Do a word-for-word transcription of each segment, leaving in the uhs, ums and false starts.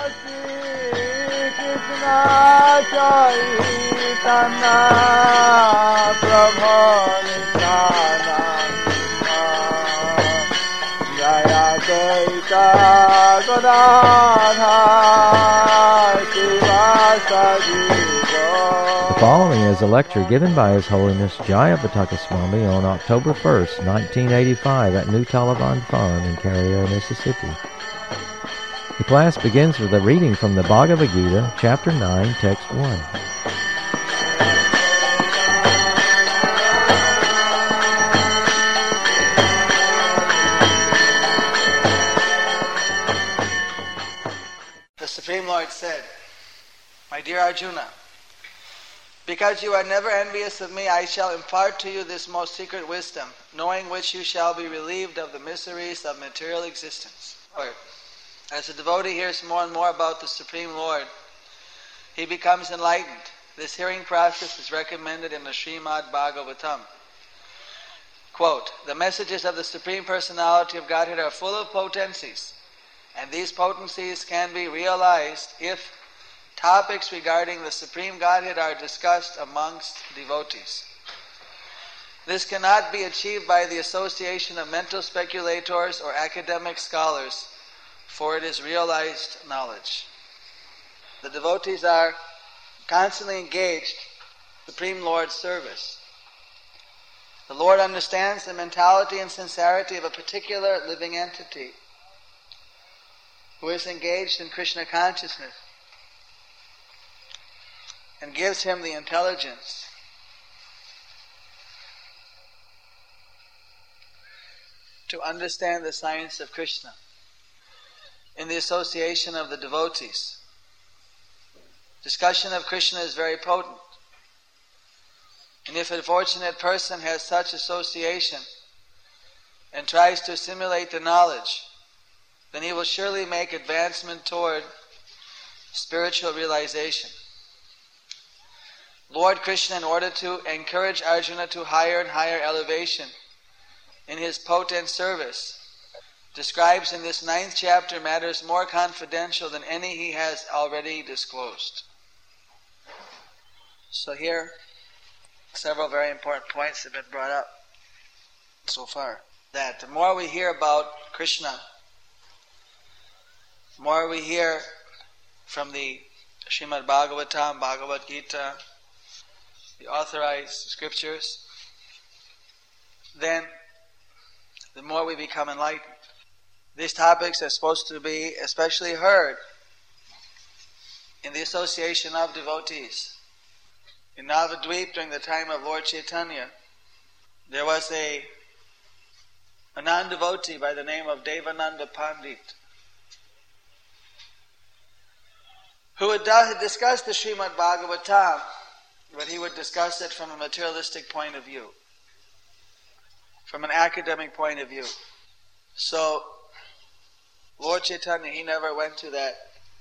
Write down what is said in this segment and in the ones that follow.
The following is a lecture given by His Holiness Jayapataka Swami on October first, nineteen eighty-five at New Taliban Farm in Carriere, Mississippi. The class begins with a reading from the Bhagavad Gita, Chapter nine, Text one. The Supreme Lord said, "My dear Arjuna, because you are never envious of me, I shall impart to you this most secret wisdom, knowing which you shall be relieved of the miseries of material existence." Or, as the devotee hears more and more about the Supreme Lord, he becomes enlightened. This hearing process is recommended in the Srimad Bhagavatam. Quote, "The messages of the Supreme Personality of Godhead are full of potencies, and these potencies can be realized if topics regarding the Supreme Godhead are discussed amongst devotees. This cannot be achieved by the association of mental speculators or academic scholars, for it is realized knowledge." The devotees are constantly engaged in the Supreme Lord's service. The Lord understands the mentality and sincerity of a particular living entity who is engaged in Krishna consciousness, and gives him the intelligence to understand the science of Krishna in the association of the devotees. Discussion of Krishna is very potent. And if a fortunate person has such association and tries to assimilate the knowledge, then he will surely make advancement toward spiritual realization. Lord Krishna, in order to encourage Arjuna to higher and higher elevation in his potent service, describes in this ninth chapter matters more confidential than any he has already disclosed. So here, several very important points have been brought up so far. That the more we hear about Krishna, the more we hear from the Srimad Bhagavatam, Bhagavad Gita, the authorized scriptures, then the more we become enlightened. These topics are supposed to be especially heard in the association of devotees. In Navadvip, during the time of Lord Chaitanya, there was a, a non-devotee by the name of Devananda Pandit, who had, had discussed the Srimad Bhagavatam, but he would discuss it from a materialistic point of view, from an academic point of view. So, Lord Chaitanya, he never went to that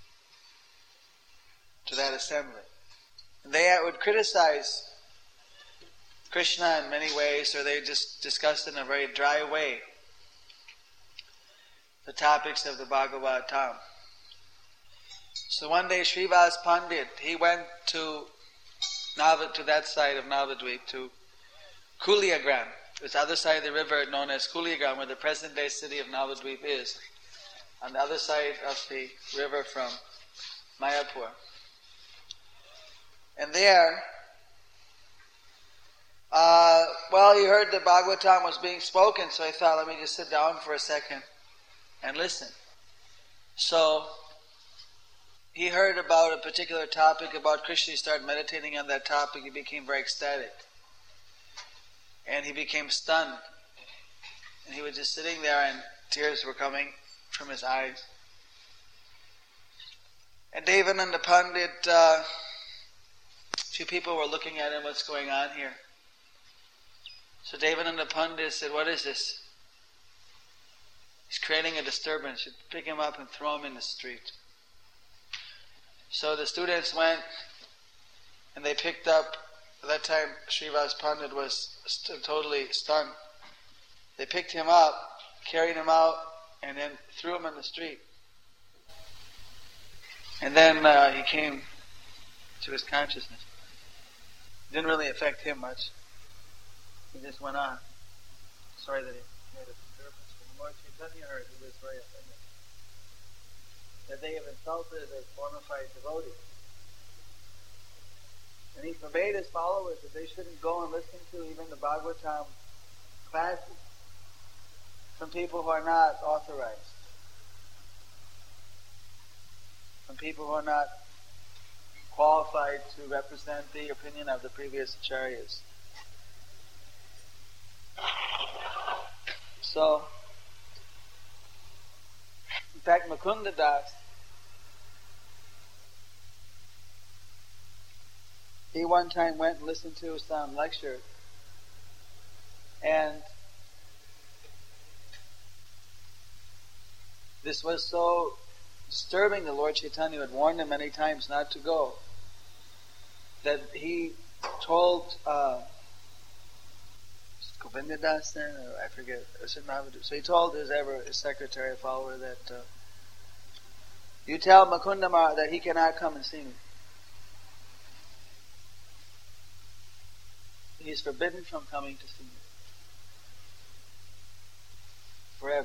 to that assembly. And they would criticize Krishna in many ways, or they just discussed in a very dry way the topics of the Bhagavatam. So one day Srivas Pandit, he went to Navad, to that side of Navadvip, to Kuliagram. It's the other side of the river known as Kuliagram, where the present-day city of Navadvip is, on the other side of the river from Mayapur. And there, uh, well, he heard the Bhagavatam was being spoken, so he thought, let me just sit down for a second and listen. So, he heard about a particular topic about Krishna. He started meditating on that topic. He became very ecstatic. And he became stunned. And he was just sitting there and tears were coming from his eyes. And Devananda Pandit, uh, a few people were looking at him, what's going on here? So Devananda Pandit said, what is this? He's creating a disturbance. You pick him up and throw him in the street. So the students went and they picked up, at that time Srivas Pandit was st- totally stunned. They picked him up, carried him out, and then threw him in the street. And then uh, he came to his consciousness. It didn't really affect him much. He just went on. Sorry that he made a disturbance. When Lord Chaitanya heard, he was very offended. That they have insulted a bona fide devotee. And he forbade his followers that they shouldn't go and listen to even the Bhagavatam classes from people who are not authorized. From people who are not qualified to represent the opinion of the previous acharyas. So, in fact, Mukunda Das, he one time went and listened to some lecture, and this was so disturbing that Lord Chaitanya had warned him many times not to go, that he told uh, Govinda Das then, or I forget, so he told his ever his secretary, follower, that uh, you tell Mukunda Maharaj that he cannot come and see me. He's forbidden from coming to see me. Forever.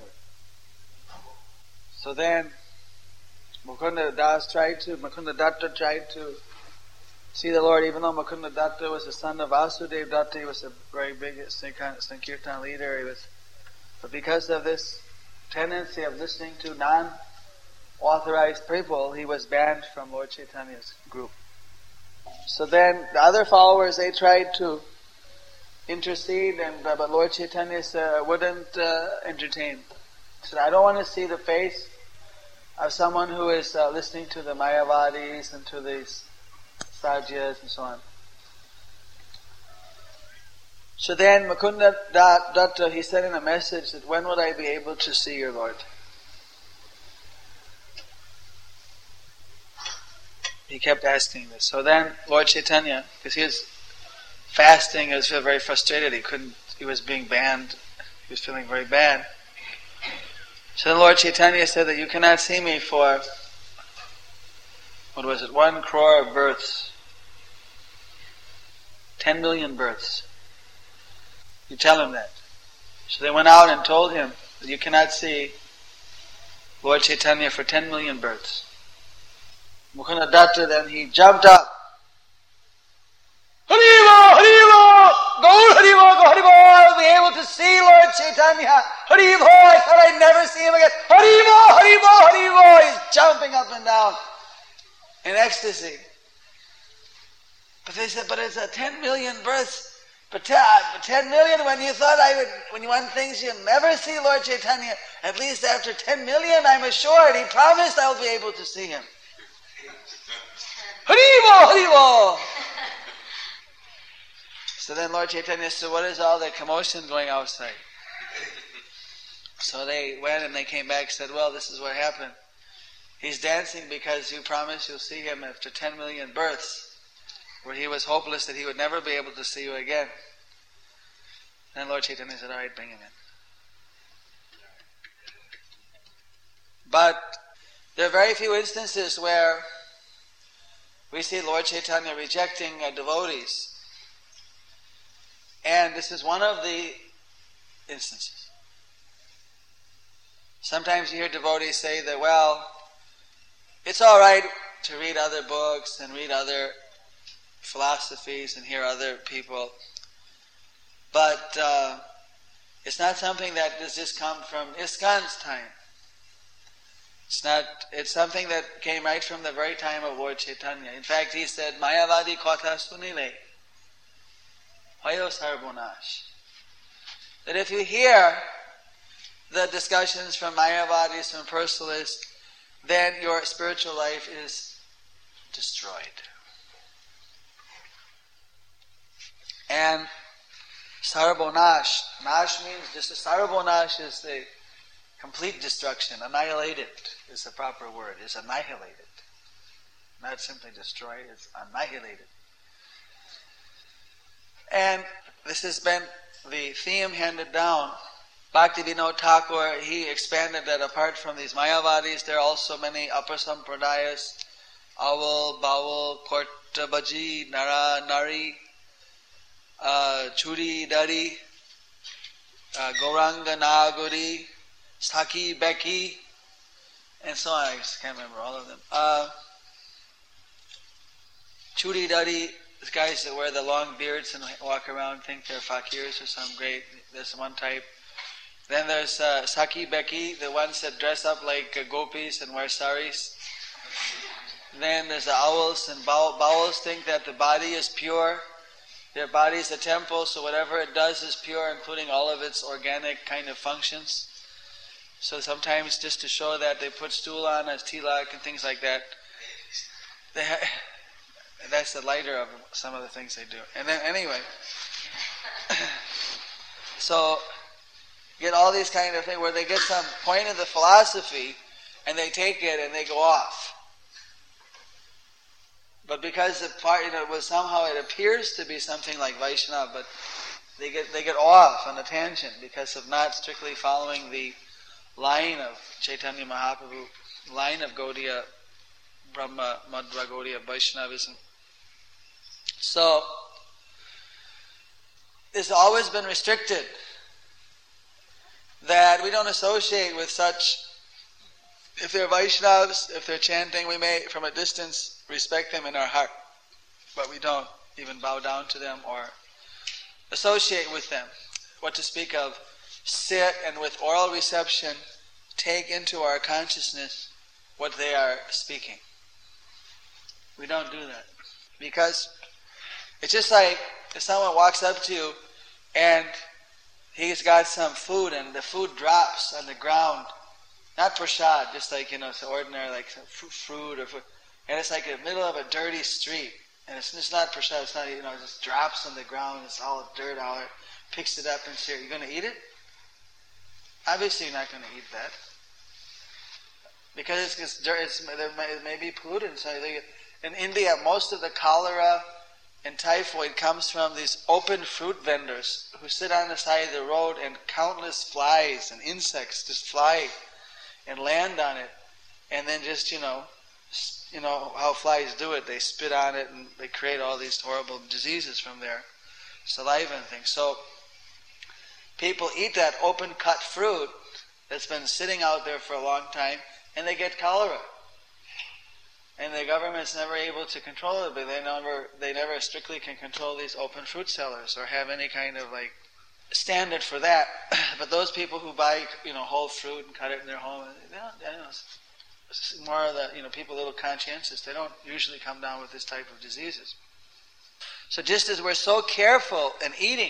So then, Mukunda Das tried to, Mukunda Datta tried to see the Lord, even though Mukunda Datta was the son of Vasudeva Datta. He was a very big Sankirtan leader. He was, but because of this tendency of listening to non-authorized people, he was banned from Lord Chaitanya's group. So then the other followers, they tried to intercede, and uh, but Lord Chaitanya uh, wouldn't uh, entertain. He said, I don't want to see the face of someone who is uh, listening to the Mayavadis and to these Sajias and so on. So then Mukunda Datta, he said in a message that, when would I be able to see your Lord? He kept asking this. So then Lord Chaitanya, because he was fasting, he was feeling very frustrated, he couldn't, he was being banned, he was feeling very bad. So then Lord Chaitanya said that you cannot see me for, what was it, one crore of births. Ten million births. You tell him that. So they went out and told him that you cannot see Lord Chaitanya for ten million births. Mukunda Datta, then he jumped up. Haribo, Haribo, Gaur Haribo, Gaur Haribo, I'll be able to see Lord Chaitanya. Haribo, I thought I'd never see him again. Haribo, Haribo, Haribo. He's jumping up and down in ecstasy. But they said, but it's a ten million births. But ten million, when you thought I would, when you want things you'll never see Lord Chaitanya, at least after ten million, I'm assured, he promised I'll be able to see him. Haribo, Haribo. So then Lord Chaitanya said, what is all the commotion going outside? So they went and they came back and said, well, this is what happened. He's dancing because you promised you'll see him after ten million births, where he was hopeless that he would never be able to see you again. And Lord Chaitanya said, all right, bring him in. But there are very few instances where we see Lord Chaitanya rejecting uh, devotees. And this is one of the instances. Sometimes you hear devotees say that, well, it's all right to read other books and read other philosophies and hear other people, but uh, it's not something that does just come from ISKCON's time. It's not. It's something that came right from the very time of Lord Chaitanya. In fact, he said, Mayavadi kotha sunile, hoyo sarbonash. That if you hear the discussions from Mayavadis, from personalists, then your spiritual life is destroyed. And sarbonash, nash means just a sarbonash is the complete destruction. Annihilated is the proper word. It's annihilated. Not simply destroyed, it's annihilated. And this has been the theme handed down. Bhaktivinoda Thakur, he expanded that apart from these Mayavadis, there are also many upper sampradayas owl, bowel, korta baji, nara, nari, uh, churi, dari, uh, goranga, naguri, saki, Becky, and so on. I just can't remember all of them. Uh, churi, dari, the guys that wear the long beards and walk around think they're fakirs or some great, there's one type. Then there's uh, Saki Becky, the ones that dress up like uh, gopis and wear saris. Then there's the owls, and bow- bowels think that the body is pure. Their body is a temple, so whatever it does is pure, including all of its organic kind of functions. So sometimes just to show that, they put stool on as tilak and things like that. They ha- that's the lighter of some of the things they do. And then anyway, so get all these kind of things where they get some point of the philosophy and they take it and they go off. But because the part, you know, it was somehow it appears to be something like Vaishnava, but they get they get off on a tangent because of not strictly following the line of Chaitanya Mahaprabhu, line of Gaudiya Brahma Madhva Gaudiya Vaishnavism. So it's always been restricted that we don't associate with such. If they're Vaishnavas, if they're chanting, we may from a distance respect them in our heart, but we don't even bow down to them or associate with them. What to speak of, sit and with oral reception take into our consciousness what they are speaking. We don't do that because it's just like if someone walks up to you and he's got some food and the food drops on the ground, not prasad, just like, you know, it's ordinary like fruit or food, and it's like in the middle of a dirty street, and it's just not prasad, it's not, you know, it just drops on the ground, it's all dirt out, it picks it up and says, "You're going to eat it?" Obviously, you're not going to eat that because it's, it's dirt. It's, it may be polluted. So in India, most of the cholera and typhoid comes from these open fruit vendors who sit on the side of the road and countless flies and insects just fly and land on it, and then just, you know, you know how flies do it. They spit on it and they create all these horrible diseases from their saliva and things. So people eat that open cut fruit that's been sitting out there for a long time, and they get cholera. And the government's never able to control it, but they never they never strictly can control these open fruit sellers or have any kind of like standard for that. But those people who buy, you know, whole fruit and cut it in their home, they don't, they don't, it's more of the, you know, people a little conscientious. They don't usually come down with this type of diseases. So just as we're so careful in eating,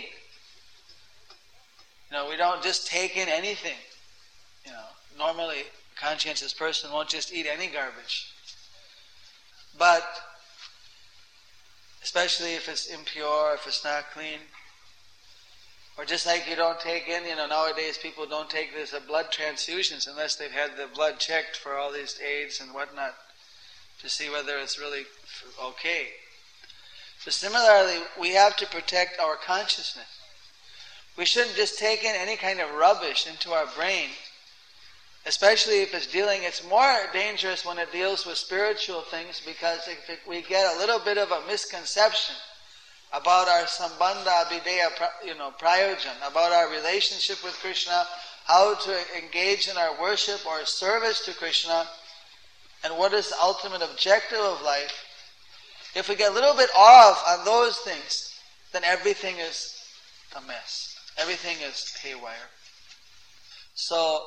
you know, we don't just take in anything. You know, normally a conscientious person won't just eat any garbage. But especially if it's impure, if it's not clean, or just like you don't take in, you know, nowadays people don't take this uh, blood transfusions unless they've had the blood checked for all these AIDS and whatnot to see whether it's really okay. So similarly, we have to protect our consciousness. We shouldn't just take in any kind of rubbish into our brain, especially if it's dealing, it's more dangerous when it deals with spiritual things, because if it, we get a little bit of a misconception about our sambandha abhideya, you know, prayojan, about our relationship with Krishna, how to engage in our worship or service to Krishna, and what is the ultimate objective of life. If we get a little bit off on those things, then everything is a mess. Everything is haywire. So,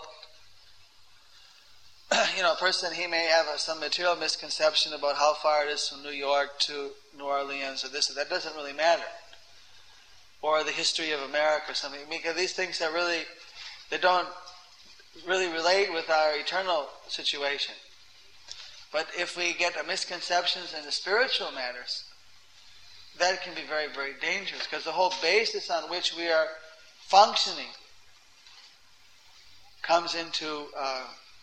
you know, a person, he may have a, some material misconception about how far it is from New York to New Orleans or this or that. Doesn't really matter. Or the history of America or something. Because these things are really, they don't really relate with our eternal situation. But if we get misconceptions in the spiritual matters, that can be very, very dangerous, because the whole basis on which we are functioning comes into uh,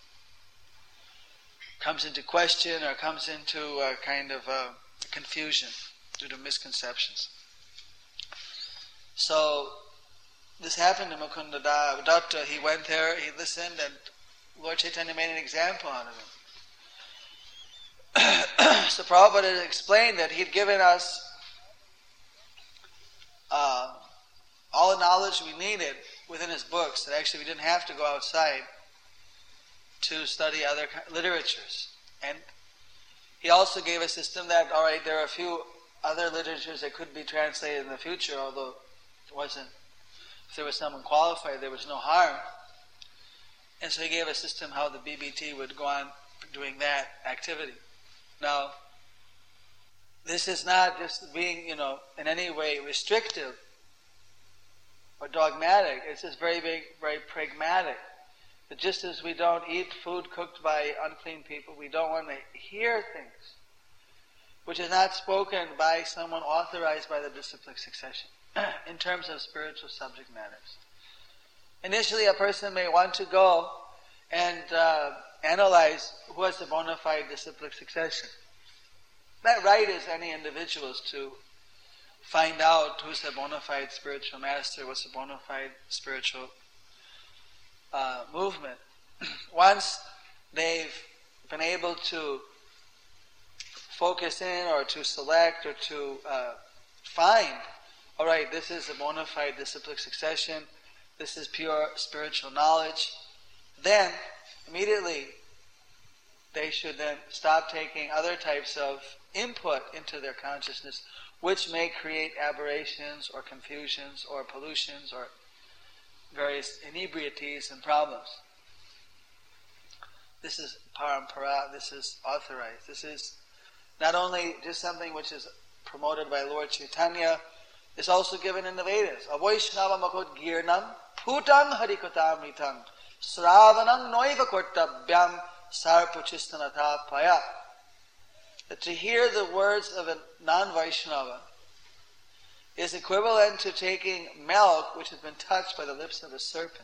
comes into question, or comes into a kind of uh, confusion due to misconceptions. So this happened to Mukunda Datta. He went there, he listened, and Lord Chaitanya made an example out of him. So Prabhupada explained that he'd given us uh, all the knowledge we needed within his books, that actually we didn't have to go outside to study other literatures. And he also gave a system that, all right, there are a few other literatures that could be translated in the future, although it wasn't, if there was someone qualified, there was no harm. And so he gave a system how the B B T would go on doing that activity. Now, this is not just being, you know, in any way restrictive or dogmatic. It's just very, very, very pragmatic. But just as we don't eat food cooked by unclean people, we don't want to hear things which is not spoken by someone authorized by the disciplic succession in terms of spiritual subject matters. Initially, a person may want to go and uh, analyze who has the bona fide disciplic succession. That right is any individual's to find out who's the bona fide spiritual master, what's the bona fide spiritual uh, movement. Once they've been able to focus in or to select or to uh, find, all right, this is a bona fide disciplic succession, this is pure spiritual knowledge, then immediately they should then stop taking other types of input into their consciousness which may create aberrations or confusions or pollutions or various inebrieties and problems. This is parampara, this is authorized. This is not only just something which is promoted by Lord Chaitanya, it's also given in the Vedas. Avaishnava makot girnam putam harikotamritam sravanam noiva kortabhyam sarpachistanatha paya. That to hear the words of a non-Vaishnava is equivalent to taking milk which has been touched by the lips of a serpent.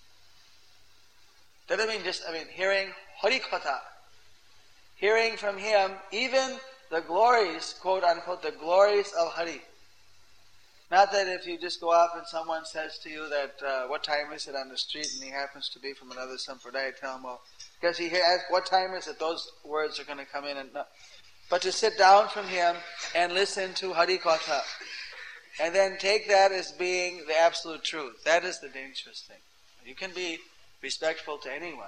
Doesn't mean just, I mean, hearing harikatha, hearing from him even the glories, quote unquote, the glories of Hari. Not that if you just go up and someone says to you that, uh, what time is it on the street, and he happens to be from another sampradaya, tell him, well, because he asks, what time is it, those words are going to come in. and not. But to sit down from him and listen to Harikatha, and then take that as being the absolute truth. That is the dangerous thing. You can be respectful to anyone,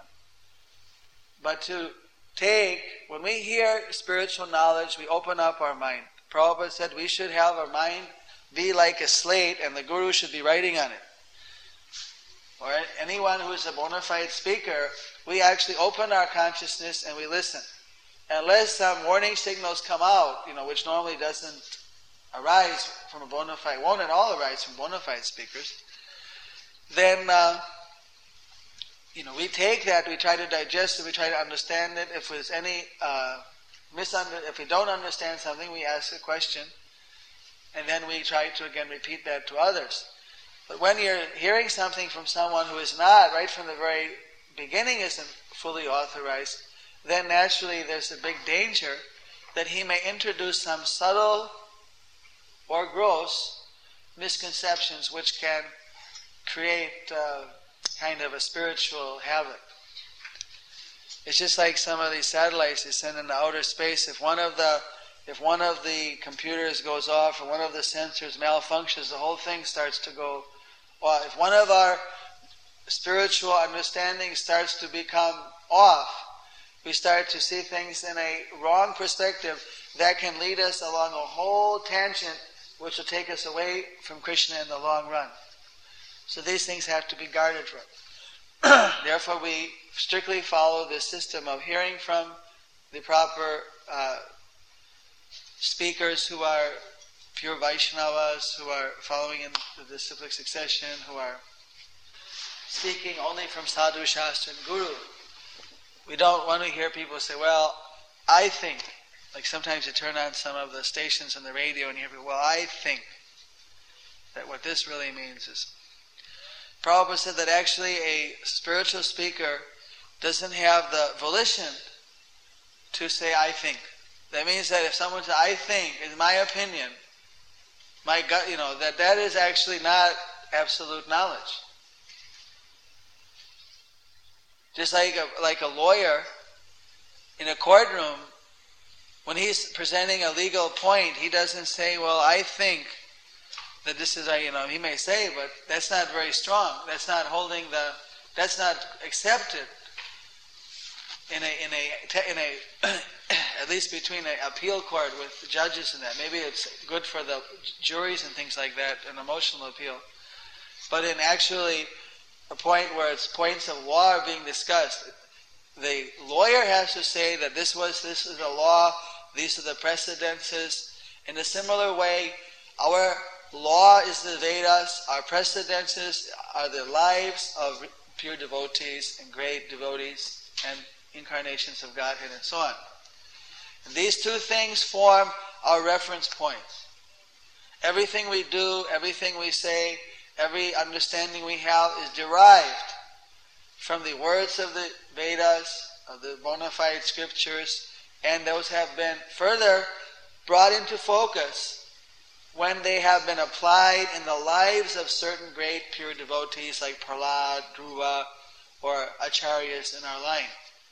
but to take, when we hear spiritual knowledge, we open up our mind. Prabhupada said we should have our mind be like a slate and the Guru should be writing on it. All right? Anyone who is a bona fide speaker, we actually open our consciousness and we listen. Unless some warning signals come out, you know, which normally doesn't arise from a bona fide, won't at all arise from bona fide speakers, then uh, you know, we take that, we try to digest it, we try to understand it. If there's any uh, misunder, if we don't understand something, we ask a question, and then we try to again repeat that to others. But when you're hearing something from someone who is not, right from the very beginning, isn't fully authorized, then naturally there's a big danger that he may introduce some subtle or gross misconceptions which can create uh, kind of a spiritual havoc. It's just like some of these satellites they send into outer space. If one of the if one of the computers goes off or one of the sensors malfunctions, the whole thing starts to go off. If one of our spiritual understandings starts to become off, we start to see things in a wrong perspective that can lead us along a whole tangent which will take us away from Krishna in the long run. So these things have to be guarded from. Therefore, we strictly follow this system of hearing from the proper uh, speakers who are pure Vaishnavas, who are following in the disciplic succession, who are speaking only from Sadhu, Shastra, and Guru. We don't want to hear people say, well, I think. Like sometimes you turn on some of the stations on the radio and you hear, well, I think that what this really means is... Prabhupada said that actually a spiritual speaker doesn't have the volition to say, I think. That means that if someone says, I think, in my opinion, my gut, you know, that that is actually not absolute knowledge. Just like a, like a lawyer in a courtroom, when he's presenting a legal point, he doesn't say, well, I think that this is, a, you know, he may say, but that's not very strong. That's not holding the, that's not accepted in a, in a, in a at least between an appeal court with the judges and that. Maybe it's good for the juries and things like that, an emotional appeal. But in actually a point where it's points of law are being discussed, the lawyer has to say that this was, this is the law, these are the precedences. In a similar way, our law is the Vedas, our precedences are the lives of pure devotees and great devotees and incarnations of Godhead and so on. And these two things form our reference points. Everything we do, everything we say, every understanding we have is derived from the words of the Vedas, of the bona fide scriptures, and those have been further brought into focus when they have been applied in the lives of certain great pure devotees like Prahlad, Dhruva, or acharyas in our line.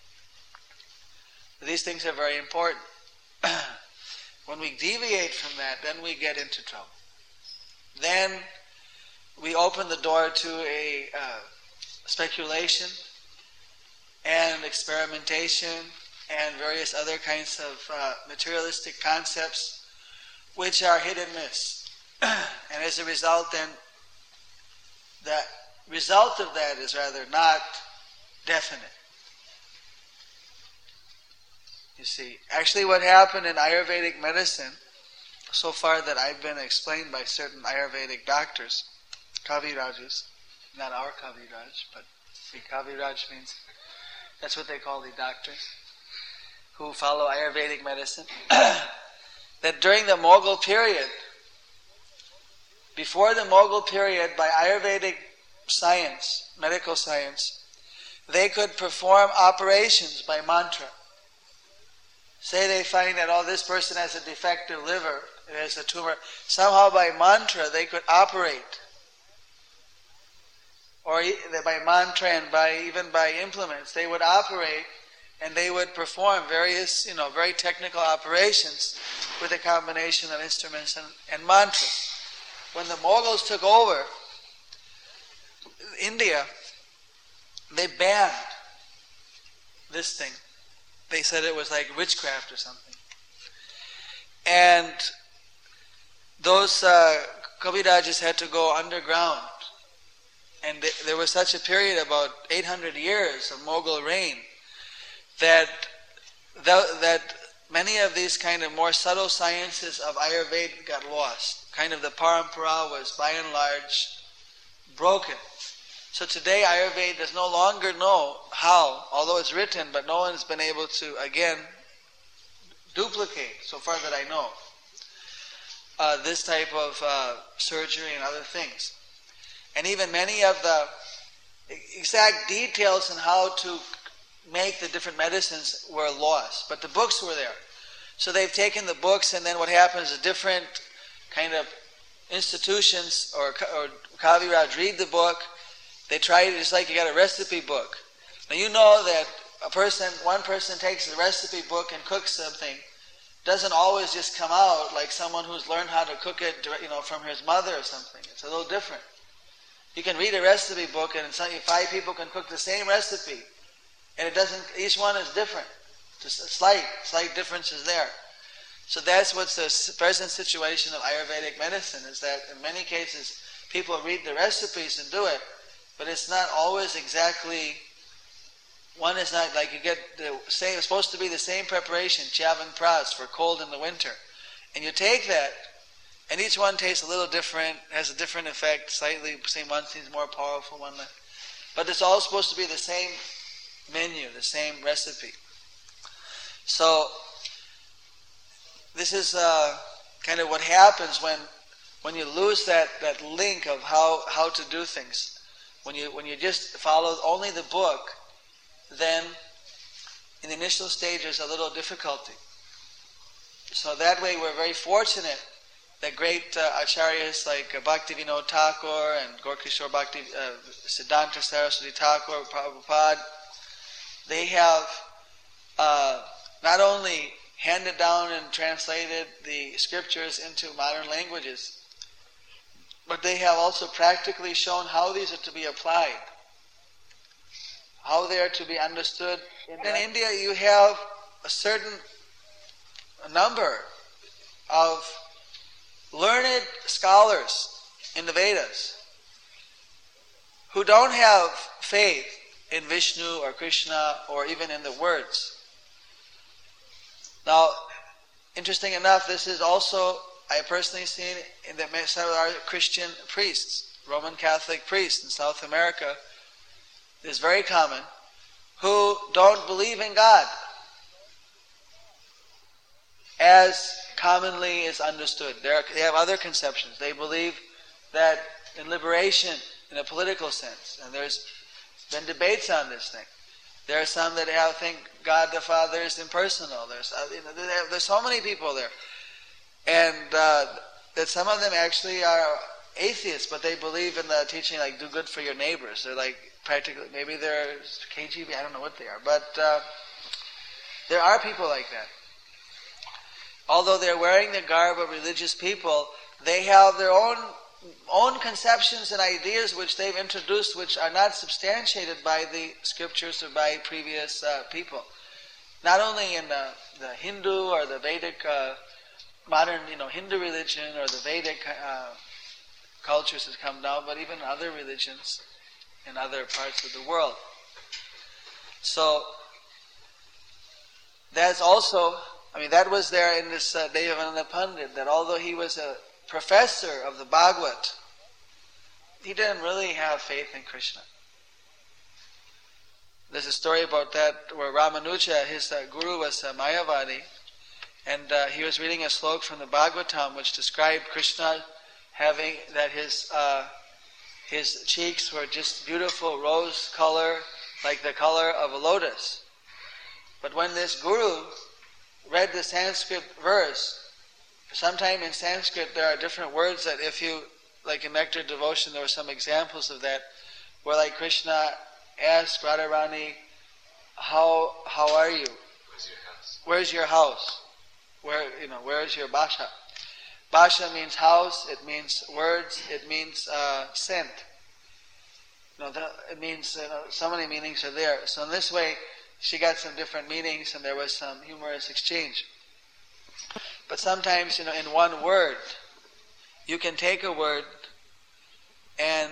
These things are very important. When we deviate from that, then we get into trouble. Then we open the door to a uh, speculation and experimentation and various other kinds of uh, materialistic concepts which are hit and miss. And as a result, then, the result of that is rather not definite. You see, actually what happened in Ayurvedic medicine, so far that I've been explained by certain Ayurvedic doctors, Kavirajs, not our Kaviraj, but the Kaviraj means, that's what they call the doctors, who follow Ayurvedic medicine, that during the Mughal period, before the Mughal period, by Ayurvedic science, medical science, they could perform operations by mantra. Say they find that, oh, this person has a defective liver, it has a tumor. Somehow by mantra they could operate. Or by mantra and by even by implements, they would operate and they would perform various, you know, very technical operations with a combination of instruments and, and mantras. When the Mughals took over India, they banned this thing. They said it was like witchcraft or something. And those uh, Kavirajas had to go underground. And th- there was such a period, about eight hundred years of Mughal reign, that, th- that many of these kind of more subtle sciences of Ayurveda got lost. Kind of the parampara was by and large broken. So today Ayurveda does no longer know how, although it's written, but no one's been able to, again, duplicate, so far that I know, uh, this type of uh, surgery and other things. And even many of the exact details on how to make the different medicines were lost. But the books were there. So they've taken the books, and then what happens is different kind of institutions or, or Kaviraj read the book. They try it, it's like you got a recipe book. Now you know that a person, one person takes the recipe book and cooks something. Doesn't always just come out like someone who's learned how to cook it, you know, from his mother or something. It's a little different. You can read a recipe book and five people can cook the same recipe, and it doesn't. Each one is different. Just a slight, slight difference is there. So that's what's the present situation of Ayurvedic medicine, is that in many cases people read the recipes and do it, but it's not always exactly. One is not like you get the same. It's supposed to be the same preparation, Chyavanprash, for cold in the winter, and you take that. And each one tastes a little different, has a different effect, slightly, same one seems more powerful, one less. But it's all supposed to be the same menu, the same recipe. So, this is uh, kind of what happens when when you lose that, that link of how, how to do things. When you when you just follow only the book, then in the initial stage there's a little difficulty. So that way we're very fortunate that great uh, acharyas like uh, Bhaktivinoda Thakur and Gaurkishore Bhakti, uh, Siddhanta Saraswati Thakur, Prabhupada, they have uh, not only handed down and translated the scriptures into modern languages. But they have also practically shown how these are to be applied, how they are to be understood. In, in India, you have a certain number of learned scholars in the Vedas who don't have faith in Vishnu or Krishna or even in the words. Now, interesting enough, this is also, I personally seen in the some of our Christian priests, Roman Catholic priests in South America. It is very common, who don't believe in God as commonly is understood. They, are, they have other conceptions. They believe that in liberation, in a political sense, and there's been debates on this thing. There are some that have, think God the Father is impersonal. There's, uh, you know, there's so many people there. And uh, that some of them actually are atheists, but they believe in the teaching like do good for your neighbors. They're like practically, maybe they're K G B, I don't know what they are. But uh, there are people like that. Although they're wearing the garb of religious people, they have their own own conceptions and ideas which they've introduced, which are not substantiated by the scriptures or by previous uh, people. Not only in the, the Hindu or the Vedic, uh, modern, you know, Hindu religion or the Vedic uh, cultures has come down, but even other religions in other parts of the world. So that's also, I mean, that was there in this uh, Devananda Pandit, that although he was a professor of the Bhagavad, he didn't really have faith in Krishna. There's a story about that where Ramanuja, his uh, guru was uh, Mayavadi, and uh, he was reading a slok from the Bhagavatam which described Krishna having, that his uh, his cheeks were just beautiful rose color, like the color of a lotus. But when this guru read the Sanskrit verse, sometime in Sanskrit there are different words that if you, like in Nectar Devotion, there were some examples of that, where like Krishna asked Radharani, how how are you? Where's your house? Where's your house? Where, you know, where's your basha? Basha means house, it means words, it means uh, scent. You know, the, it means, you know, so many meanings are there. So in this way, she got some different meanings and there was some humorous exchange. But sometimes, you know, in one word, you can take a word and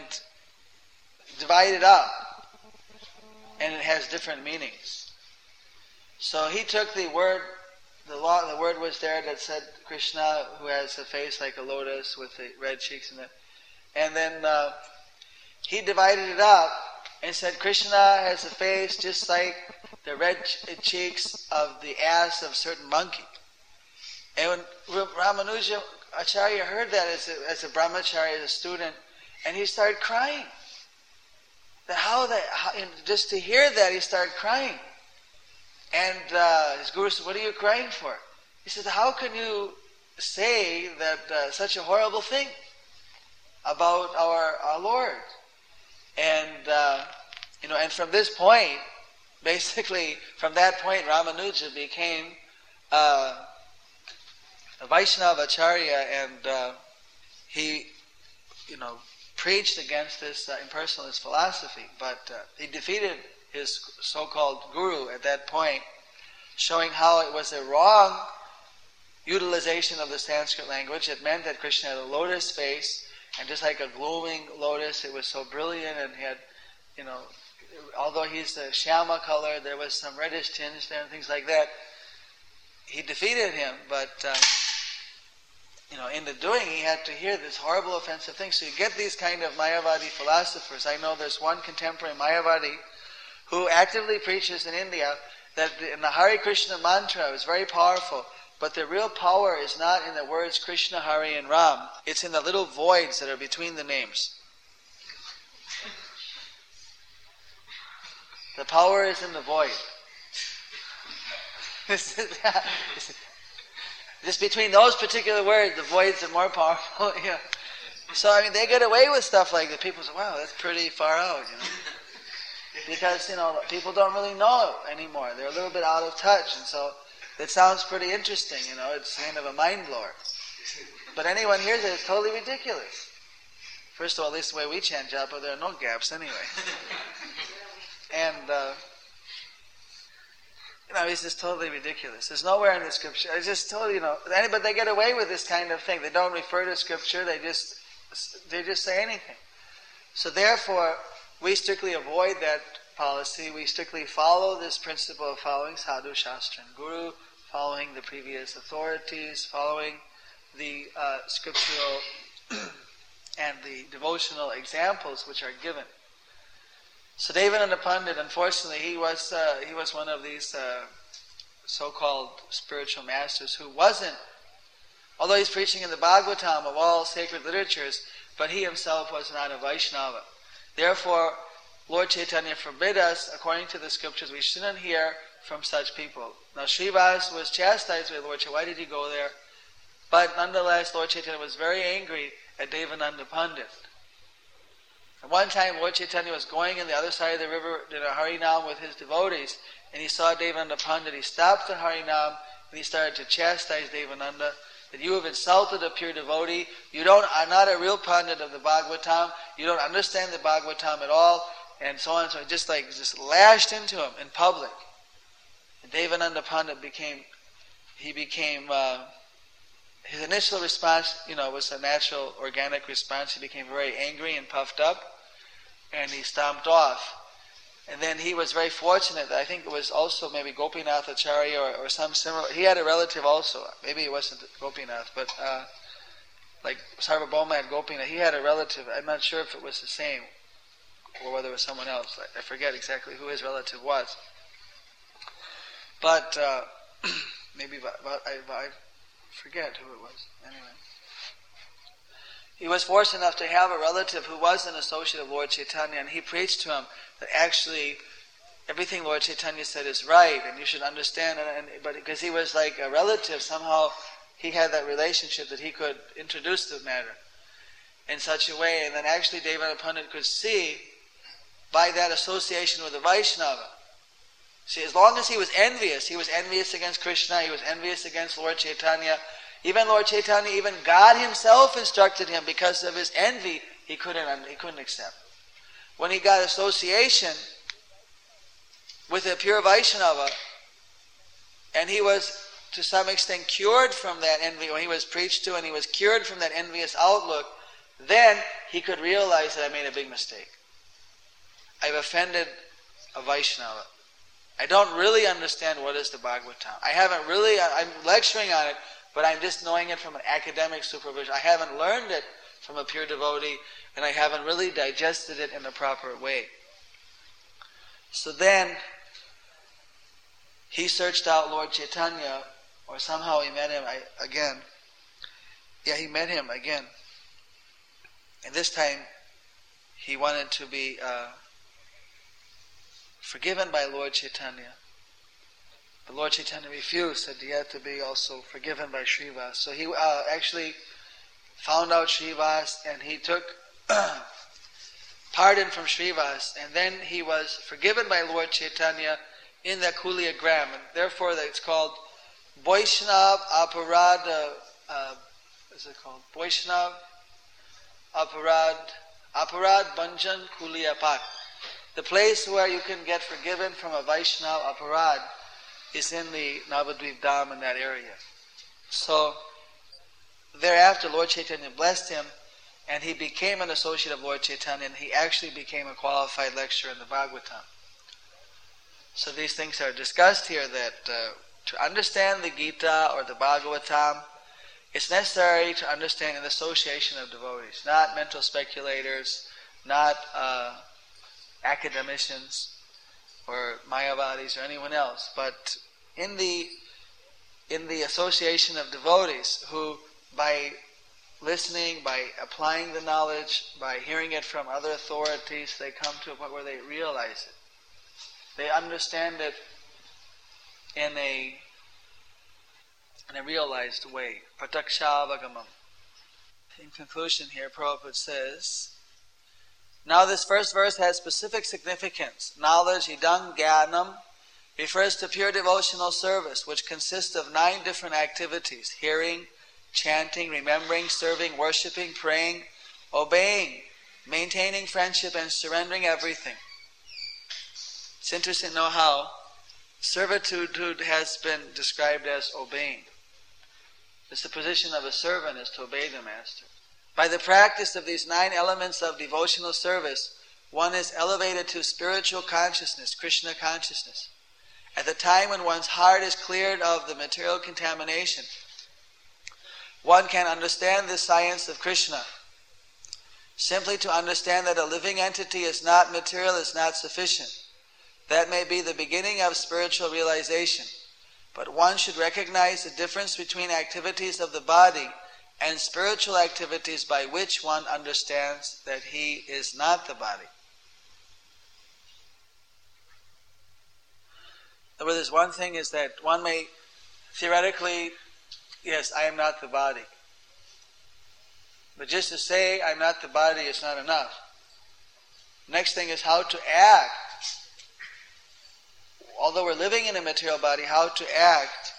divide it up, and it has different meanings. So he took the word, the law, the word was there that said Krishna, who has a face like a lotus with the red cheeks in it, and then uh, he divided it up and said Krishna has a face just like the red cheeks of the ass of a certain monkey. And when Ramanuja Acharya heard that as a, as a brahmachari, as a student, and he started crying. That how that, how, and just to hear that, he started crying. And uh, his guru said, "What are you crying for?" He said, "How can you say that uh, such a horrible thing about our, our Lord?" And uh, you know, and from this point, basically, from that point, Ramanuja became uh, a Vaishnava Acharya, and uh, he, you know, preached against this uh, impersonalist philosophy. But uh, he defeated his so-called guru at that point, showing how it was a wrong utilization of the Sanskrit language. It meant that Krishna had a lotus face, and just like a blooming lotus, it was so brilliant, and he had, you know, although he's the Shyama color, there was some reddish tinge there and things like that. He defeated him, but uh, you know, in the doing, he had to hear this horrible, offensive thing. So you get these kind of Mayavadi philosophers. I know there's one contemporary Mayavadi who actively preaches in India that in the Hare Krishna mantra is very powerful, but the real power is not in the words Krishna, Hare, and Ram. It's in the little voids that are between the names. The power is in the void. Just between those particular words, the voids are more powerful. Yeah. So I mean, they get away with stuff like that. People say, "Wow, that's pretty far out," you know, because you know people don't really know anymore. They're a little bit out of touch, and so That sounds pretty interesting, you know, it's kind of a mind blower. But anyone hears it, it's totally ridiculous. First of all, at least the way we chant japa, there are no gaps anyway. And, uh, you know, it's just totally ridiculous. There's nowhere in the scripture. It's just totally, you know, but they get away with this kind of thing. They don't refer to scripture, they just, they just say anything. So therefore, we strictly avoid that policy. We strictly follow this principle of following Sadhu, Shastra, and Guru, following the previous authorities, following the uh, scriptural and the devotional examples which are given. So Devananda Pandit, unfortunately, he was uh, he was one of these uh, so-called spiritual masters who wasn't, although he's preaching in the Bhagavatam of all sacred literatures, but he himself was not a Vaishnava. Therefore, Lord Chaitanya forbid us, according to the scriptures, we shouldn't hear from such people. Now Srivas was chastised by Lord Chaitanya. Why did he go there? But nonetheless, Lord Chaitanya was very angry at Devananda Pandit. At one time, Lord Chaitanya was going in the other side of the river in a Harinam with his devotees, and he saw Devananda Pandit. He stopped the Harinam, and he started to chastise Devananda, that you have insulted a pure devotee, you don't are not a real Pandit of the Bhagavatam, you don't understand the Bhagavatam at all, and so on and so on. Just like, just lashed into him in public. And Devananda Pandit became, he became, uh, his initial response, you know, was a natural, organic response. He became very angry and puffed up, and he stomped off. And then he was very fortunate that I think it was also maybe Gopinath Acharya or, or some similar. He had a relative also. Maybe it wasn't Gopinath, but uh, like Sarvabhauma had Gopinath. He had a relative. I'm not sure if it was the same or whether it was someone else. I, I forget exactly who his relative was. But uh, maybe but I, I forget who it was. Anyway. He was fortunate enough to have a relative who was an associate of Lord Chaitanya, and he preached to him that actually everything Lord Chaitanya said is right, and you should understand it. And, but because he was like a relative, somehow he had that relationship that he could introduce the matter in such a way. And then actually Devananda Pandit could see by that association with the Vaishnava. See, as long as he was envious, he was envious against Krishna, he was envious against Lord Chaitanya. Even Lord Chaitanya, even God himself instructed him because of his envy, he couldn't, he couldn't accept. When he got association with a pure Vaishnava, and he was to some extent cured from that envy, when he was preached to and he was cured from that envious outlook, then he could realize that I made a big mistake. I've offended a Vaishnava. I don't really understand what is the Bhagavatam. I haven't really, I'm lecturing on it, but I'm just knowing it from an academic supervision. I haven't learned it from a pure devotee, and I haven't really digested it in a proper way. So then, he searched out Lord Chaitanya, or somehow he met him I, again. Yeah, he met him again. And this time, he wanted to be uh, forgiven by Lord Chaitanya. But Lord Chaitanya refused, said he had to be also forgiven by Srivas. So he uh, actually found out Srivas, and he took pardon from Srivas, and then he was forgiven by Lord Chaitanya in the Kulia Gram, and therefore it's called Vaishnav Aparad, uh, what is it called? Vaishnav Aparad, Aparad Bhanjan Kulia Pak. The place where you can get forgiven from a Vaishnav Aparad is in the Navadvip Dham in that area. So, thereafter Lord Chaitanya blessed him, and he became an associate of Lord Chaitanya, and he actually became a qualified lecturer in the Bhagavatam. So these things are discussed here, that uh, to understand the Gita or the Bhagavatam, it's necessary to understand an association of devotees, not mental speculators, not uh, academicians, or Mayavadis, or anyone else, but in the in the association of devotees who, by listening, by applying the knowledge, by hearing it from other authorities, they come to a point where they realize it. They understand it in a in a realized way. Prataksha-avagamam. In conclusion here, Prabhupada says, now this first verse has specific significance. Knowledge, idang jnanam, refers to pure devotional service, which consists of nine different activities: hearing, chanting, remembering, serving, worshipping, praying, obeying, maintaining friendship, and surrendering everything. It's interesting to know how servitude has been described as obeying. It's the position of a servant is to obey the master. By the practice of these nine elements of devotional service, one is elevated to spiritual consciousness, Krishna consciousness. At the time when one's heart is cleared of the material contamination, one can understand the science of Krishna. Simply to understand that a living entity is not material is not sufficient. That may be the beginning of spiritual realization. But one should recognize the difference between activities of the body and spiritual activities by which one understands that he is not the body. But there's one thing is that one may theoretically, yes, I am not the body. But just to say I'm not the body is not enough. Next thing is how to act. Although we're living in a material body, how to act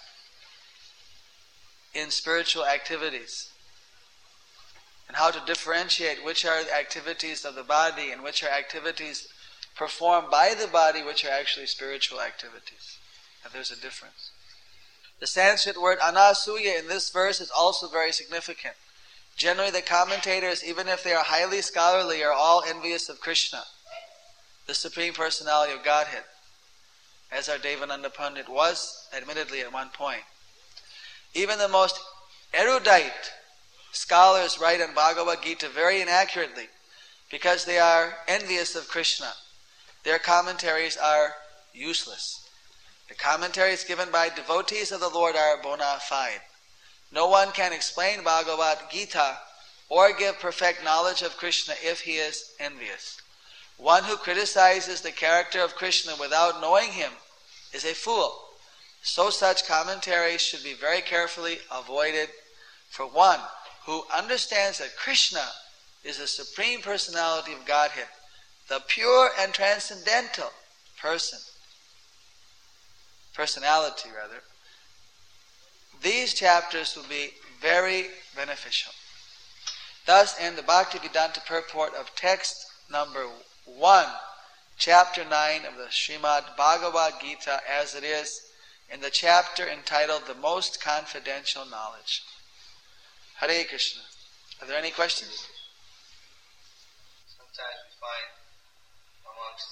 in spiritual activities. And how to differentiate which are the activities of the body and which are activities performed by the body, which are actually spiritual activities. And there's a difference. The Sanskrit word anasuya in this verse is also very significant. Generally, the commentators, even if they are highly scholarly, are all envious of Krishna, the Supreme Personality of Godhead, as our Devananda Pandit was, admittedly, at one point. Even the most erudite scholars write on Bhagavad Gita very inaccurately because they are envious of Krishna. Their commentaries are useless. The commentaries given by devotees of the Lord are bona fide. No one can explain Bhagavad Gita or give perfect knowledge of Krishna if he is envious. One who criticizes the character of Krishna without knowing him is a fool. So such commentaries should be very carefully avoided. For one who understands that Krishna is the Supreme Personality of Godhead, the pure and transcendental person, personality rather, these chapters will be very beneficial. Thus, in the Bhaktivedanta purport of text number one, chapter nine of the Srimad Bhagavad Gita, as it is in the chapter entitled The Most Confidential Knowledge. Hare Krishna. Are there any questions? Sometimes we find amongst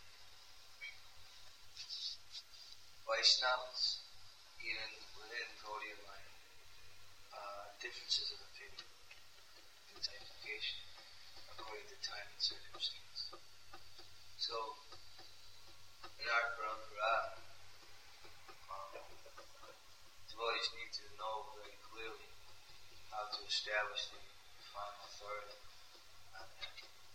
Vaishnavas, even within Gaudiya line, uh, differences of opinion, identification, according to time and circumstance. So, in our parampara, um, devotees need to know very clearly how to establish the final authority on that.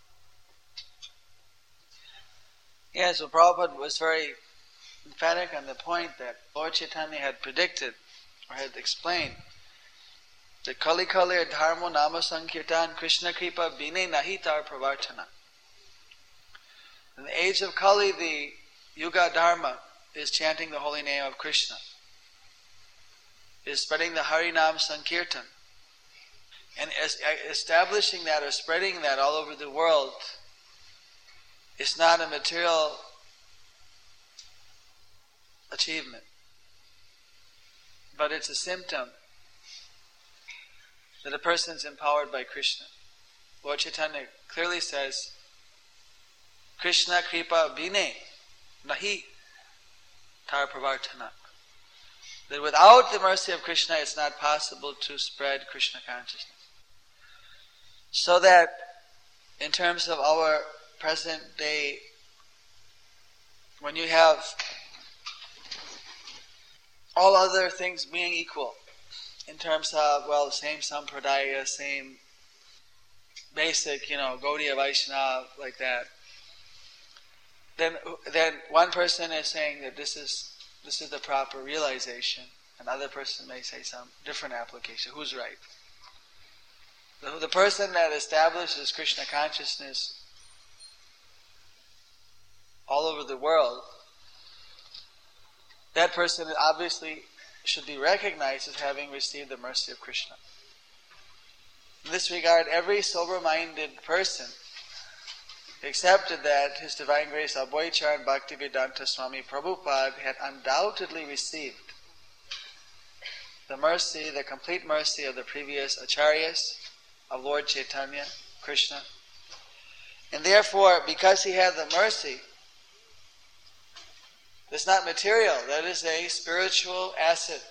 Yeah, so Prabhupada was very emphatic on the point that Lord Chaitanya had predicted or had explained that Kali Kali Dharma Nama Sankirtan Krishna Kripa Bine Nahitar Pravartana. In the age of Kali, the Yuga Dharma is chanting the holy name of Krishna, is spreading the Harinam Sankirtan. And establishing that or spreading that all over the world is not a material achievement, but it's a symptom that a person is empowered by Krishna. Lord Chaitanya clearly says, Krishna Kripa Bine Nahi Tar Pravartana. That without the mercy of Krishna, it's not possible to spread Krishna consciousness. So that, in terms of our present day, when you have all other things being equal, in terms of, well, same sampradaya, same basic, you know, Gaudiya Vaishnava, like that, then then one person is saying that this is this is the proper realization, another person may say some different application. Who's right? The, the person that establishes Krishna consciousness all over the world that person obviously should be recognized as having received the mercy of Krishna. In this regard, every sober-minded person accepted that His Divine Grace Abhayacharya Bhaktivedanta Swami Prabhupada had undoubtedly received the mercy, the complete mercy of the previous acharyas, of Lord Chaitanya, Krishna. And therefore, because he had the mercy, it's not material, that is a spiritual asset.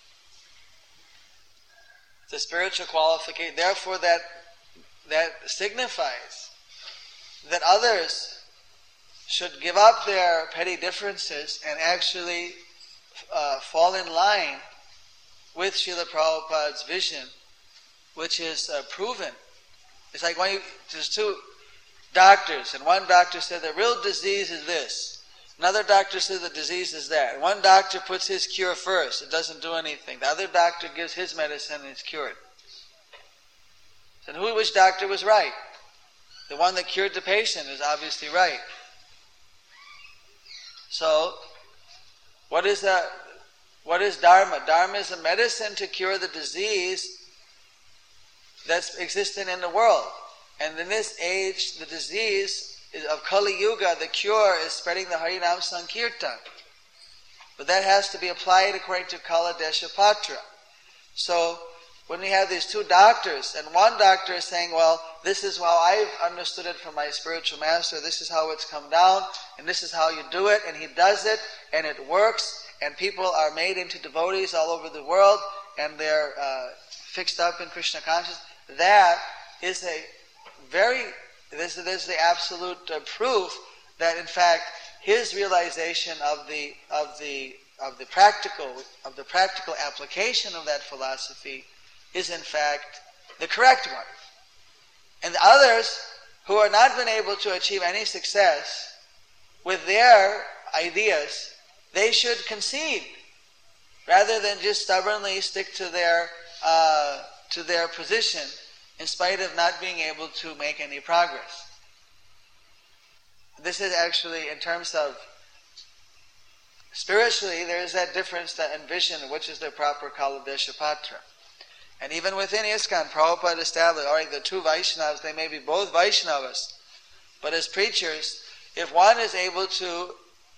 It's a spiritual qualification. Therefore, that, that signifies that others should give up their petty differences and actually uh, fall in line with Srila Prabhupada's vision, which is uh, proven. It's like when you, there's two doctors, and one doctor said the real disease is this. Another doctor says the disease is that. One doctor puts his cure first, it doesn't do anything. The other doctor gives his medicine and it's cured. So who, which doctor was right? The one that cured the patient is obviously right. So, what is that? What is Dharma? Dharma is a medicine to cure the disease that's existing in the world. And in this age, the disease is of Kali Yuga, the cure is spreading the Harinam Sankirtan. But that has to be applied according to Kala Deshapatra. So, when we have these two doctors, and one doctor is saying, well, this is how I've understood it from my spiritual master, this is how it's come down, and this is how you do it, and he does it, and it works, and people are made into devotees all over the world, and they're uh, fixed up in Krishna consciousness. That is a very, this, this is the absolute uh, proof that in fact his realization of the of the of the practical of the practical application of that philosophy is in fact the correct one. And the others who are not been able to achieve any success with their ideas, they should concede rather than just stubbornly stick to their uh, to their position in spite of not being able to make any progress. This is actually, in terms of spiritually, there is that difference that in vision, which is the proper Kala Deshapatra. And even within ISKCON, Prabhupada established, all right, the two Vaishnavas, they may be both Vaishnavas, but as preachers, if one is able to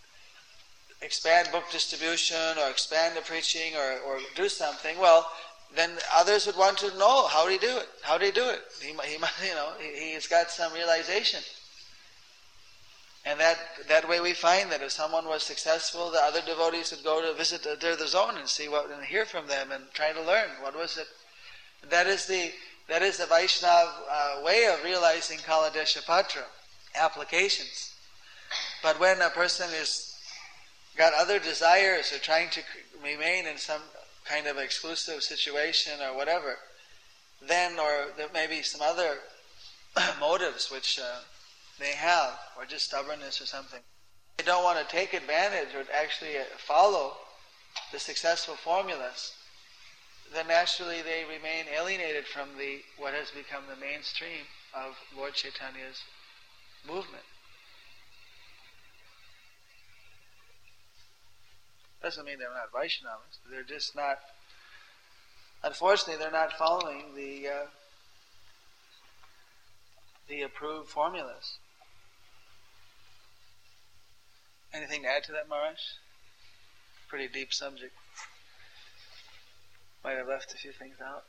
expand book distribution or expand the preaching or, or do something, well, then others would want to know how do you do it? How do you do it? He, he you know, he, he's got some realization. And that that way we find that if someone was successful, the other devotees would go to visit the, the zone and see what and hear from them and try to learn what was it. That is the that is the Vaishnava uh, way of realizing Kala Deshapatra applications. But when a person is got other desires or trying to remain in some kind of exclusive situation or whatever, then, or there may be some other motives which uh, they have, or just stubbornness or something. They don't want to take advantage or actually follow the successful formulas, then naturally they remain alienated from the what has become the mainstream of Lord Chaitanya's movement. Doesn't mean they're not Vaishnavas, they're just not, unfortunately they're not following the uh, the approved formulas. Anything to add to that, Maharaj? Pretty deep subject. Might have left a few things out.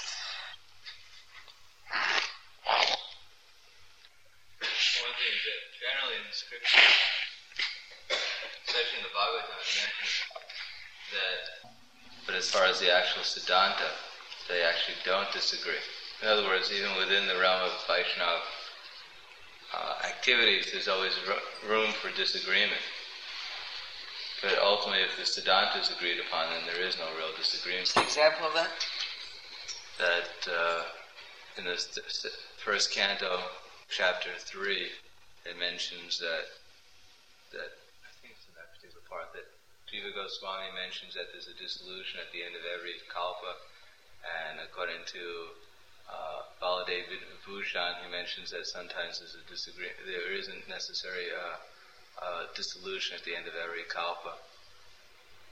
One thing that generally in the scripture, especially in the Bhagavatam, it mentions that, but as far as the actual Siddhanta, they actually don't disagree. In other words, even within the realm of Vaishnava uh, activities, there's always ro- room for disagreement. But ultimately, if the Siddhanta is agreed upon, then there is no real disagreement. What's the example of that? That uh, in the st- st- first canto, chapter three, it mentions that, that I think it's in that particular part, that Jiva Goswami mentions that there's a dissolution at the end of every kalpa, and according to uh, Baladev Bhushan, he mentions that sometimes there's a disagree- there isn't necessary uh, uh, dissolution at the end of every kalpa.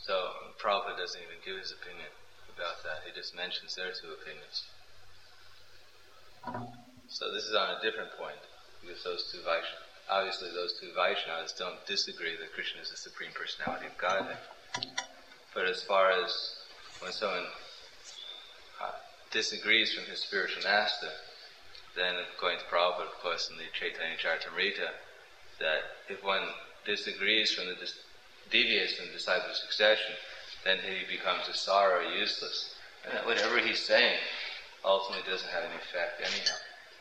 So Prabhupada doesn't even give his opinion about that. He just mentions their two opinions. So this is on a different point, because those two Vaishnavas, obviously those two Vaishnavas don't disagree that Krishna is the Supreme Personality of Godhead. But as far as when someone uh, disagrees from his spiritual master, then according to Prabhupada, of course, in the Chaitanya Charitamrita, that if one disagrees from the dis- deviates from the disciple succession, then he becomes a sara, or useless. And that whatever he's saying ultimately doesn't have any effect anyhow.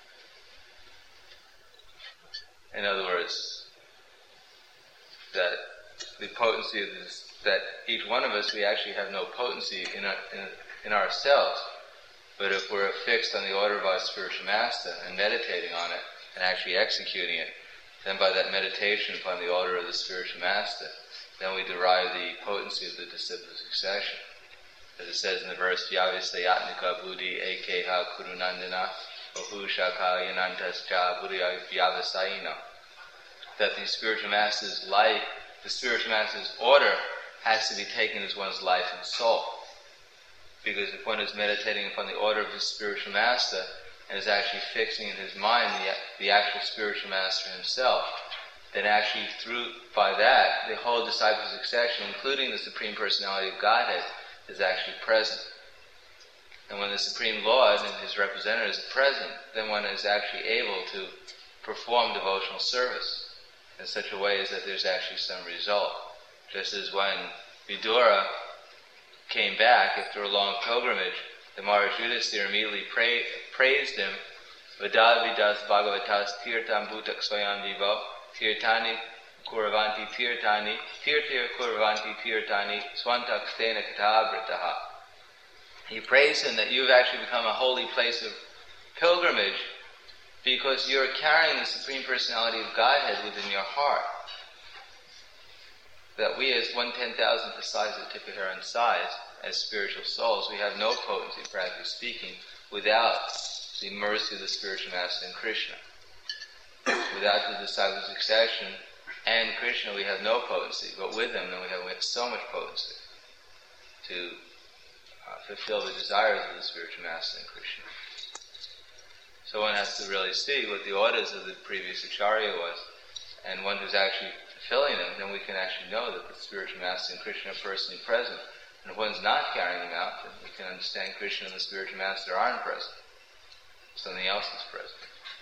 In other words, that the potency of this, that each one of us, we actually have no potency in, our, in, in ourselves. But if we're fixed on the order of our spiritual master and meditating on it and actually executing it, then by that meditation upon the order of the spiritual master, then we derive the potency of the disciple succession. As it says in the verse, Vyavistayatnika buddhi ekeha kurunandana ohu shaka yanantascha buddhi vyavasayina. That the spiritual master's life, the spiritual master's order has to be taken as one's life and soul. Because if one is meditating upon the order of his spiritual master and is actually fixing in his mind the, the actual spiritual master himself, then actually through, by that, the whole disciple succession, including the Supreme Personality of Godhead, is actually present. And when the Supreme Lord and his representatives are present, then one is actually able to perform devotional service in such a way as that there's actually some result. Just as when Vidura came back after a long pilgrimage, the Maharaj Yudhisthira immediately pray, praised him, Vidal vidas bhagavatas tirtam bhutak swayam vivo, tirtani kuravanti tirtani, tirtir kuravanti tirtani, swantak stena katabrataha. He praised him that you've actually become a holy place of pilgrimage because you're carrying the Supreme Personality of Godhead within your heart. That we as one ten thousandth the size of the tip of hair in size, as spiritual souls, we have no potency, practically speaking, without the mercy of the spiritual master and Krishna. Without the disciple succession and Krishna, we have no potency, but with him, then we have, we have so much potency to uh, fulfill the desires of the spiritual master and Krishna. So one has to really see what the orders of the previous Acharya was, and one who's actually fulfilling them, then we can actually know that the spiritual master and Krishna are personally present. And if one's not carrying them out, then we can understand Krishna and the spiritual master aren't present. Something else is present.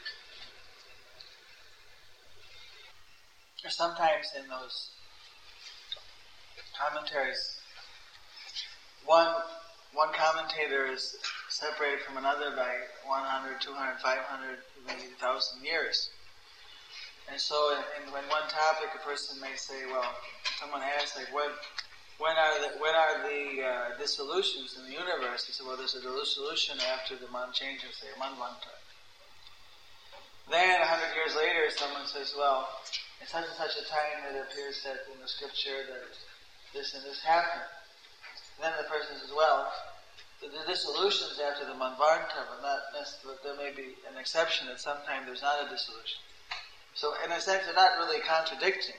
Sometimes in those commentaries, one one commentator is separated from another by one hundred, two hundred, five hundred, maybe one thousand years. And so in, in when one topic a person may say, well, someone asks, like, when, when are the, when are the uh, dissolutions in the universe? He said, well, there's a dissolution after the man changes, say, Manvantara. Then, a hundred years later, someone says, well, in such and such a time it appears that in the scripture that this and this happened. Then the person says, well, the, the dissolutions after the Manvantara, but not necessarily, there may be an exception that sometimes there's not a dissolution. So in a sense, they're not really contradicting.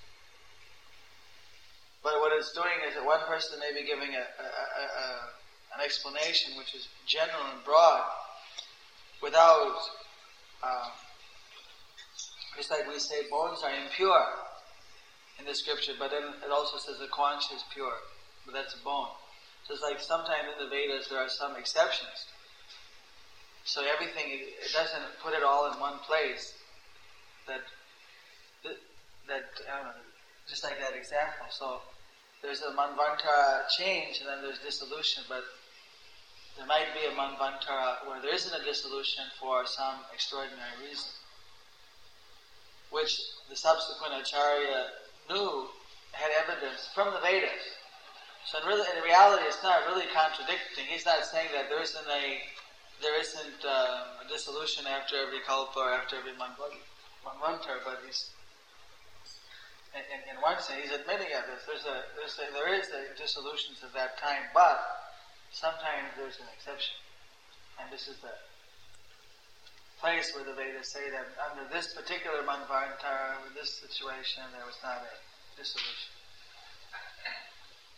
But what it's doing is that one person may be giving a, a, a, a, an explanation which is general and broad, without, um, just like we say, bones are impure in the scripture, but then it also says the conch is pure, but that's a bone. So it's like sometimes in the Vedas there are some exceptions. So everything, it doesn't put it all in one place. That, that, I don't know, just like that example. So there's a Manvantara change and then there's dissolution, but there might be a Manvantara where there isn't a dissolution for some extraordinary reason, which the subsequent Acharya knew, had evidence from the Vedas. So in, really, in reality, it's not really contradicting. He's not saying that there isn't a there isn't uh, a dissolution after every kalpa or after every Manvantara. Manvantara, but he's, in, in one sense, he's admitting of this. There's a, there's a, there is a dissolutions at that time, but sometimes there's an exception. And this is the place where the Vedas say that under this particular Manvantara, with this situation, there was not a dissolution.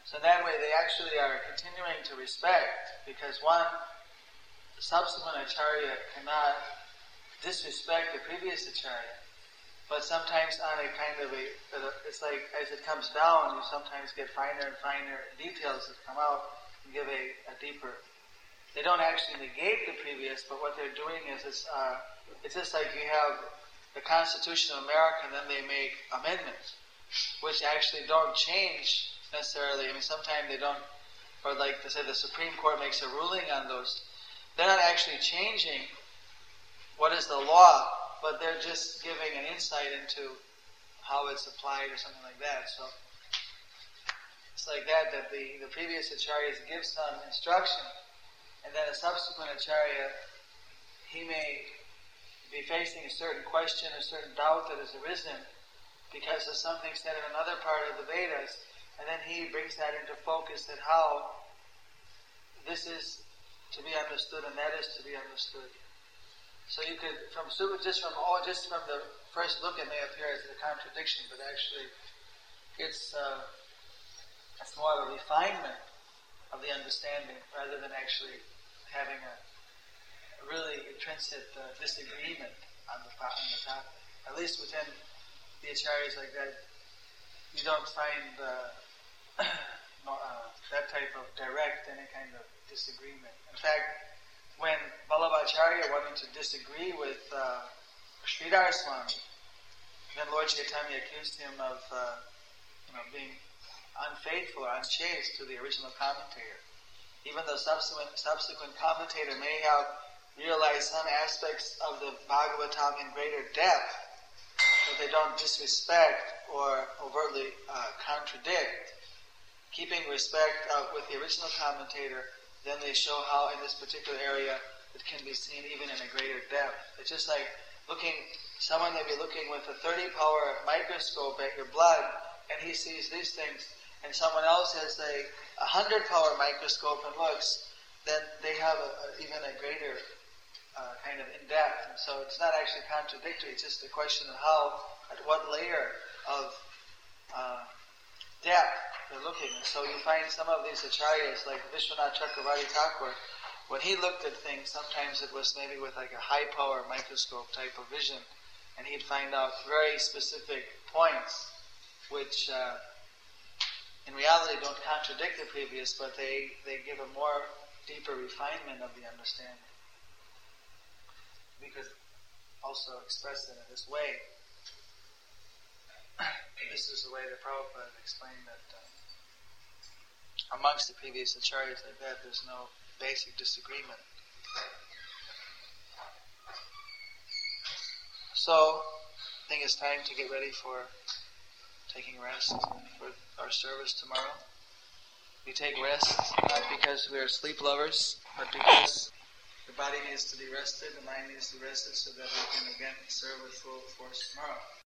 So in that way, they actually are continuing to respect, because one, the subsequent acharya cannot disrespect the previous acharya, but sometimes on a kind of a, it's like as it comes down, you sometimes get finer and finer details that come out and give a, a deeper. They don't actually negate the previous, but what they're doing is it's, uh, it's just like you have the Constitution of America and then they make amendments, which actually don't change necessarily. I mean, sometimes they don't, or like they say the Supreme Court makes a ruling on those. They're not actually changing what is the law, but they're just giving an insight into how it's applied or something like that. So it's like that, that the, the previous acharyas give some instruction, and then a subsequent acharya, he may be facing a certain question, a certain doubt that has arisen because of something said in another part of the Vedas, and then he brings that into focus, that how this is to be understood and that is to be understood. So you could, from just from oh, just from the first look, it may appear as a contradiction, but actually, it's uh, it's more of a refinement of the understanding rather than actually having a, a really intrinsic uh, disagreement on the on the topic. At least within the acharyas like that, you don't find uh, no, uh, that type of direct any kind of disagreement. In fact, when Vallabhacharya wanted to disagree with uh, Sridhar Swami, then Lord Chaitanya accused him of uh, you know, being unfaithful or unchaste to the original commentator. Even though subsequent, subsequent commentator may have realized some aspects of the Bhagavatam in greater depth, but they don't disrespect or overtly uh, contradict. Keeping respect uh, with the original commentator, then they show how in this particular area it can be seen even in a greater depth. It's just like looking, someone may be looking with a thirty power microscope at your blood, and he sees these things, and someone else has a one hundred power microscope and looks, then they have a, a, even a greater uh, kind of in-depth. And so it's not actually contradictory, it's just a question of how, at what layer of uh, depth they're looking. And so you find some of these acharyas, like Vishwanath Chakravarti Thakur, when he looked at things, sometimes it was maybe with like a high-power microscope type of vision, and he'd find out very specific points, which uh, in reality don't contradict the previous, but they, they give a more deeper refinement of the understanding. Because also expressed in this way, this is the way that Prabhupada explained that uh, amongst the previous acharyas like that, there's no basic disagreement. So, I think it's time to get ready for taking rest for our service tomorrow. We take rest not because we are sleep lovers, but because the body needs to be rested, the mind needs to be rested, so that we can again serve with full force tomorrow.